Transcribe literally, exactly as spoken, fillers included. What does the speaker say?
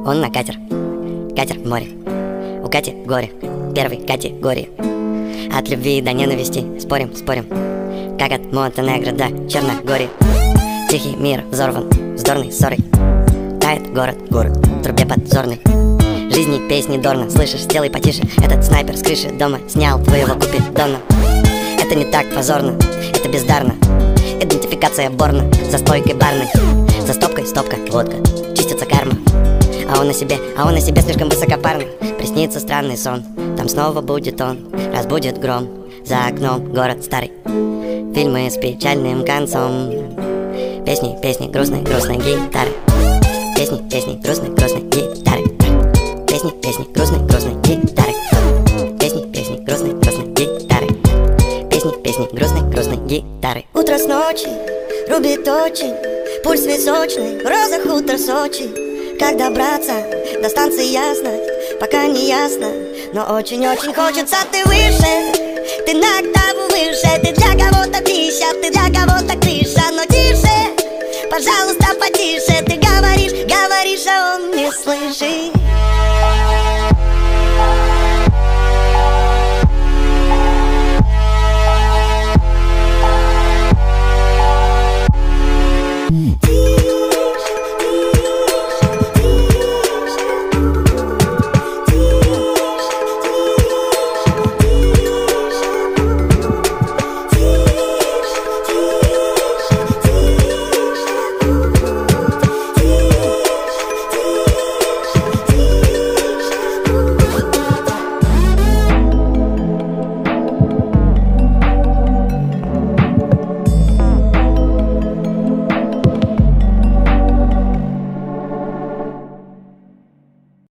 Он на катер, катер в море. У Кати горе, первой категории. От любви до ненависти, спорим, спорим. Как от Монтенегро до Черногории. Тихий мир взорван вздорной ссорой. Тает город, город, в трубе подзорной. Жизни песни дорно, слышишь, сделай потише. Этот снайпер с крыши дома снял твоего купидона. Это не так позорно, это бездарно. Идентификация Борна за стойкой барной. За стопкой стопка, водка, чистится карма. А он на себе, а он на себе слишком высокопарно. Приснится странный сон, там снова будет он. Разбудит гром, за окном город старый. Фильмы с печальным концом. Песни, песни, грустной, грустной гитары. Песни, песни, грустной, грустной гитары. Песни, песни, грустной, грустной гитары. Песни, песни, грустной, грустной гитары. Песни, песни, грустной, грустной гитары. Утро с ночи рубит очень, пульс височный, в розах утро Сочи. Как добраться до станции ясно, пока не ясно, но очень-очень хочется. Ты выше, ты на октаву выше. Ты для кого-то пища, ты для кого-то крыша. Но тише, пожалуйста, потише. Ты говоришь, говоришь, а он не слышит.